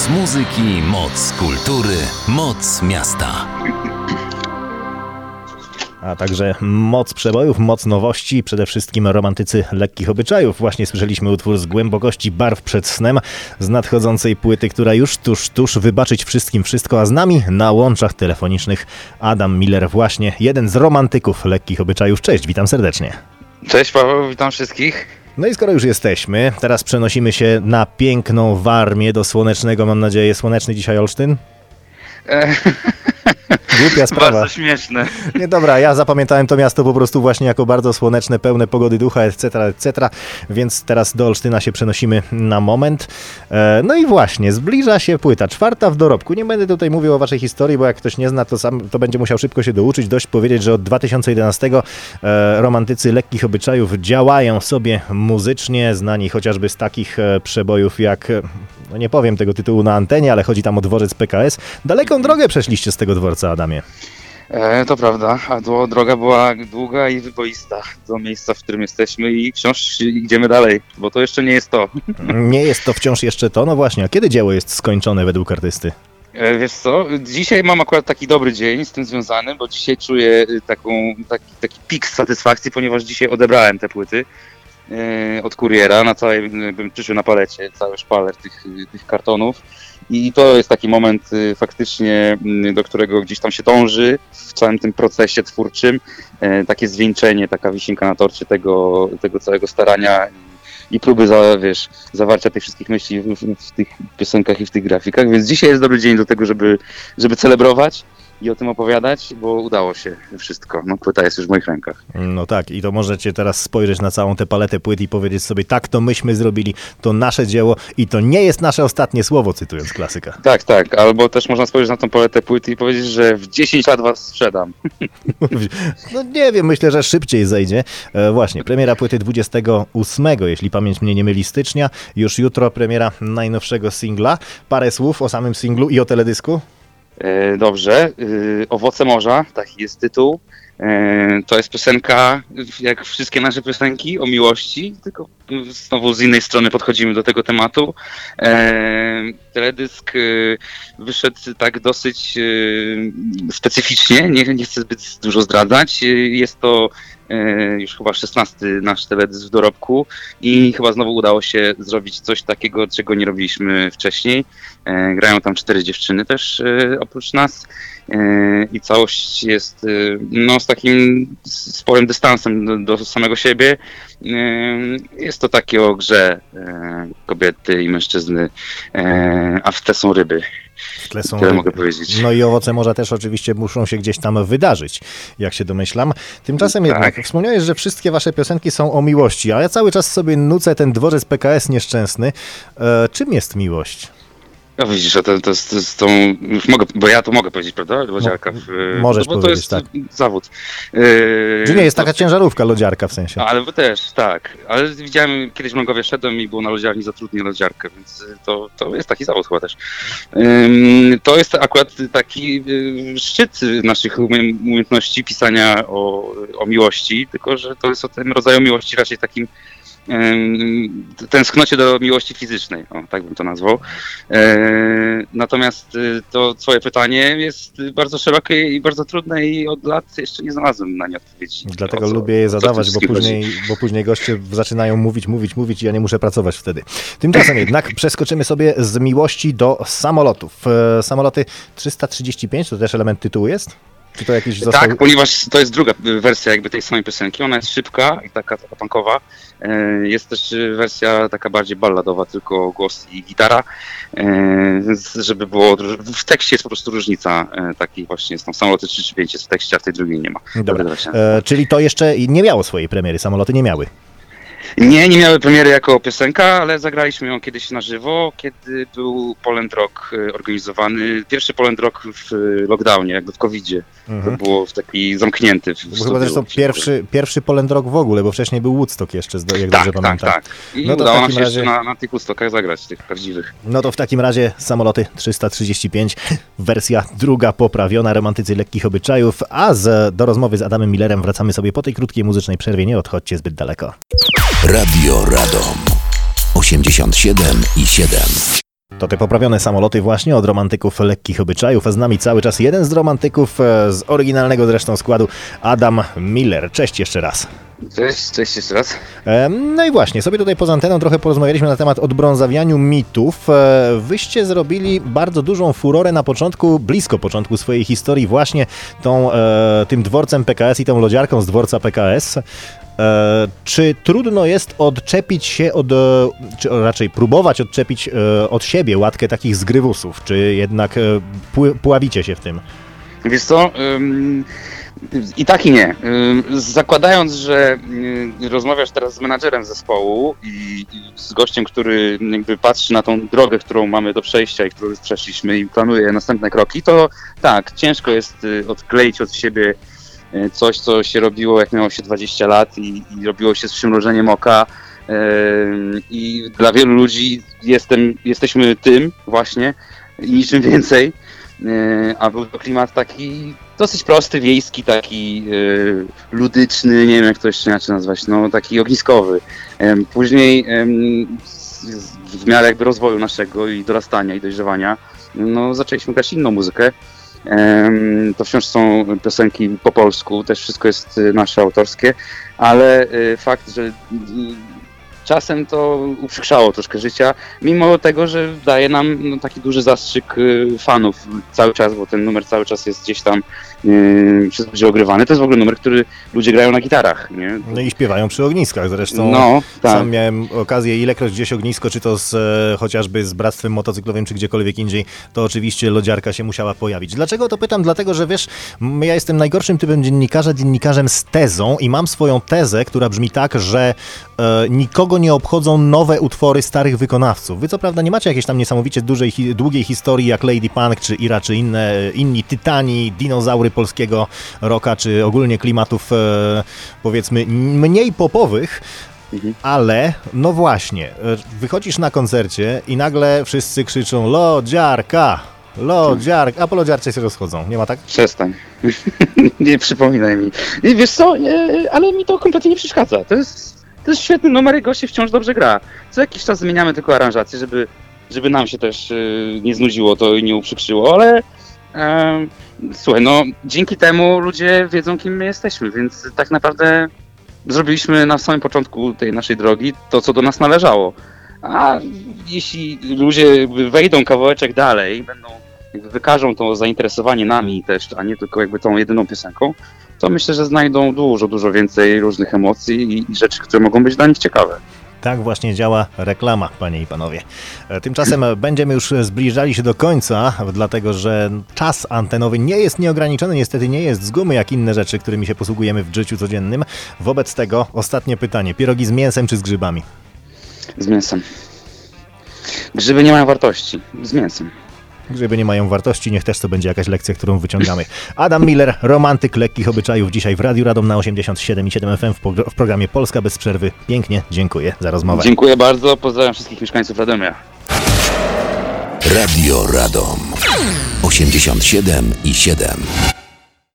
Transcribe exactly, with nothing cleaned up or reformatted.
Moc muzyki, moc kultury, moc miasta. A także moc przebojów, moc nowości, przede wszystkim romantycy lekkich obyczajów. Właśnie słyszeliśmy utwór z głębokości barw przed snem, z nadchodzącej płyty, która już tuż, tuż wybaczyć wszystkim wszystko, a z nami na łączach telefonicznych Adam Miller, właśnie jeden z romantyków lekkich obyczajów. Cześć, witam serdecznie. Cześć Paweł, witam wszystkich. No i skoro już jesteśmy, teraz przenosimy się na piękną Warmię, do słonecznego, mam nadzieję, słoneczny dzisiaj Olsztyn? E- Głupia sprawa. Bardzo śmieszne. Nie, dobra, ja zapamiętałem to miasto po prostu właśnie jako bardzo słoneczne, pełne pogody ducha, et cetera, et cetera. Więc teraz do Olsztyna się przenosimy na moment. E, no i właśnie, zbliża się płyta czwarta w dorobku. Nie będę tutaj mówił o waszej historii, bo jak ktoś nie zna, to sam to będzie musiał szybko się douczyć. Dość powiedzieć, że od dwa tysiące jedenastego e, romantycy lekkich obyczajów działają sobie muzycznie, znani chociażby z takich e, przebojów jak... No nie powiem tego tytułu na antenie, ale chodzi tam o dworzec P K S. Daleką drogę przeszliście z tego dworca, Adamie. E, to prawda, a do, droga była długa i wyboista do miejsca, w którym jesteśmy i wciąż idziemy dalej, bo to jeszcze nie jest to. Nie jest to wciąż jeszcze to? No właśnie, a kiedy dzieło jest skończone według artysty? E, wiesz co, dzisiaj mam akurat taki dobry dzień z tym związany, bo dzisiaj czuję taką, taki, taki pik satysfakcji, ponieważ dzisiaj odebrałem te płyty od kuriera, na całej, bym przyszły na palecie, cały szpaler tych, tych kartonów i to jest taki moment faktycznie, do którego gdzieś tam się dąży w całym tym procesie twórczym, takie zwieńczenie, taka wisienka na torcie tego, tego całego starania i próby za, wiesz, zawarcia tych wszystkich myśli w, w tych piosenkach i w tych grafikach, więc dzisiaj jest dobry dzień do tego, żeby, żeby celebrować i o tym opowiadać, bo udało się wszystko. No, płyta jest już w moich rękach. No tak, i to możecie teraz spojrzeć na całą tę paletę płyt i powiedzieć sobie, tak, to myśmy zrobili, to nasze dzieło i to nie jest nasze ostatnie słowo, cytując klasyka. Tak, tak, albo też można spojrzeć na tą paletę płyt i powiedzieć, że w dziesięć lat was sprzedam. No nie wiem, myślę, że szybciej zejdzie. E, właśnie, premiera płyty dwudziestego ósmego, jeśli pamięć mnie nie myli, stycznia. Już jutro premiera najnowszego singla. Parę słów o samym singlu i o teledysku. Dobrze, Owoce morza, taki jest tytuł. To jest piosenka, jak wszystkie nasze piosenki, o miłości, tylko znowu z innej strony podchodzimy do tego tematu. Teledysk wyszedł tak dosyć specyficznie, nie, nie chcę zbyt dużo zdradzać. Jest to już chyba szesnasty nasz teledysk w dorobku i chyba znowu udało się zrobić coś takiego, czego nie robiliśmy wcześniej. Grają tam cztery dziewczyny też oprócz nas i całość jest no, z takim sporym dystansem do, do samego siebie. Jest to takie o grze kobiety i mężczyzny, a w tle są ryby. W tle są Tyle mogę powiedzieć. No i owoce morza też oczywiście muszą się gdzieś tam wydarzyć, jak się domyślam. Tymczasem tak. jednak wspomniałeś, że wszystkie wasze piosenki są o miłości, a ja cały czas sobie nucę ten dworzec P K S nieszczęsny. E, czym jest miłość? No widzisz, to, to, to, to, to już mogę, bo ja to mogę powiedzieć, prawda? Lodziarka. W, Możesz bo to powiedzieć, jest tak. zawód. Czy nie jest taka to, ciężarówka lodziarka w sensie? Ale też, tak. Ale widziałem, kiedyś w Mrągowie szedłem i było na lodziarni zatrudnię lodziarkę, więc to, to jest taki zawód chyba też. To jest akurat taki szczyt naszych umiejętności pisania o, o miłości, tylko że to jest o tym rodzaju miłości raczej takim tęsknocie do miłości fizycznej, o, tak bym to nazwał. E, natomiast to twoje pytanie jest bardzo szerokie i bardzo trudne i od lat jeszcze nie znalazłem na nie odpowiedzi. Dlatego co, lubię je zadawać, bo później, chodzi. bo później goście zaczynają mówić, mówić, mówić i ja nie muszę pracować wtedy. Tymczasem jednak przeskoczymy sobie z miłości do samolotów. E, samoloty trzysta trzydzieści pięć, to też element tytułu jest? Czy to jakiś został... Tak, ponieważ to jest druga wersja jakby tej samej piosenki, ona jest szybka i taka, taka punkowa. Jest też wersja taka bardziej balladowa, tylko głos i gitara, żeby było, w tekście jest po prostu różnica, taki właśnie jest tam samoloty trzysta trzydzieści pięć jest w tekście, a w tej drugiej nie ma. Dobra, e, czyli to jeszcze nie miało swojej premiery, samoloty nie miały. Nie, nie miały premiery jako piosenka, ale zagraliśmy ją kiedyś na żywo, kiedy był Poland Rock organizowany. Pierwszy Poland Rock w lockdownie, jakby w kowidzie. Mhm. To było w taki zamknięty. W to chyba zresztą pierwszy, pierwszy Poland Rock w ogóle, bo wcześniej był Woodstock jeszcze, jak tak, dobrze tak, pamiętam. Tak, tak. I no to udało nam się razie... jeszcze na, na tych Woodstockach zagrać, tych prawdziwych. No to w takim razie samoloty trzysta trzydzieści pięć, wersja druga poprawiona, romantycy lekkich obyczajów, a z, do rozmowy z Adamem Millerem wracamy sobie po tej krótkiej muzycznej przerwie. Nie odchodźcie zbyt daleko. Radio Radom osiemdziesiąt siedem i siedem. To te poprawione samoloty właśnie od romantyków lekkich obyczajów, a z nami cały czas jeden z romantyków e, z oryginalnego zresztą składu, Adam Miller. Cześć jeszcze raz. Cześć, cześć jeszcze raz. E, no i właśnie, sobie tutaj poza anteną trochę porozmawialiśmy na temat odbrązawianiu mitów. E, wyście zrobili bardzo dużą furorę na początku, blisko początku swojej historii właśnie tą, e, tym dworcem P K S i tą lodziarką z dworca P K S. E, czy trudno jest odczepić się od, e, czy raczej próbować odczepić e, od siebie łatkę takich zgrywusów, czy jednak e, pły, pławicie się w tym? Wiesz co, ym, i tak i nie. Ym, zakładając, że y, rozmawiasz teraz z menadżerem zespołu i, i z gościem, który jakby patrzy na tą drogę, którą mamy do przejścia i którą już przeszliśmy i planuje następne kroki, to tak, ciężko jest y, odkleić od siebie coś, co się robiło, jak miało się dwadzieścia lat i, i robiło się z przymrużeniem oka. Yy, I dla wielu ludzi jestem, jesteśmy tym właśnie i niczym więcej. Yy, a był to klimat taki dosyć prosty, wiejski, taki yy, ludyczny, nie wiem jak to jeszcze inaczej nazwać, no taki ogniskowy. Yy, później yy, w miarę jakby rozwoju naszego i dorastania i dojrzewania, no zaczęliśmy grać inną muzykę. To wciąż są piosenki po polsku, też wszystko jest nasze autorskie, ale fakt, że czasem to uprzykrzało troszkę życia, mimo tego, że daje nam no, taki duży zastrzyk fanów cały czas, bo ten numer cały czas jest gdzieś tam yy, przez ludzi ogrywany. To jest w ogóle numer, który ludzie grają na gitarach, nie? No i śpiewają przy ogniskach zresztą. No, tak. Sam miałem okazję ilekroć gdzieś ognisko, czy to z, e, chociażby z Bractwem Motocyklowym, czy gdziekolwiek indziej, to oczywiście lodziarka się musiała pojawić. Dlaczego to pytam? Dlatego, że wiesz, ja jestem najgorszym typem dziennikarza, dziennikarzem z tezą i mam swoją tezę, która brzmi tak, że e, nikogo nie obchodzą nowe utwory starych wykonawców. Wy co prawda nie macie jakiejś tam niesamowicie dużej, hi, długiej historii jak Lady Punk, czy Ira, czy inne, inni tytani, dinozaury polskiego rocka, czy ogólnie klimatów e, powiedzmy mniej popowych, mhm. ale no właśnie, wychodzisz na koncercie i nagle wszyscy krzyczą lodziarka, lodziarka, a po lodziarce się rozchodzą, nie ma tak? Przestań, nie przypominaj mi. I wiesz co, ale mi to kompletnie nie przeszkadza, to jest To jest świetny numer i gość się wciąż dobrze gra. Co jakiś czas zmieniamy tylko aranżację, żeby, żeby nam się też yy, nie znudziło to i nie uprzykrzyło, ale yy, słuchaj, no dzięki temu ludzie wiedzą, kim my jesteśmy, więc tak naprawdę zrobiliśmy na samym początku tej naszej drogi to, co do nas należało. A jeśli ludzie wejdą kawałeczek dalej, będą jakby wykażą to zainteresowanie nami też, a nie tylko jakby tą jedyną piosenką, to myślę, że znajdą dużo, dużo więcej różnych emocji i, i rzeczy, które mogą być dla nich ciekawe. Tak właśnie działa reklama, panie i panowie. Tymczasem będziemy już zbliżali się do końca, dlatego że czas antenowy nie jest nieograniczony, niestety nie jest z gumy jak inne rzeczy, którymi się posługujemy w życiu codziennym. Wobec tego ostatnie pytanie. Pierogi z mięsem czy z grzybami? Z mięsem. Grzyby nie mają wartości. Z mięsem. Grzyby nie mają wartości, niech też to będzie jakaś lekcja, którą wyciągamy. Adam Miller, romantyk lekkich obyczajów, dzisiaj w Radiu Radom na osiemdziesiąt siedem i siedem F M w, w programie Polska bez przerwy. Pięknie dziękuję za rozmowę. Dziękuję bardzo, pozdrawiam wszystkich mieszkańców Radomia. Radio Radom osiemdziesiąt siedem i siedem.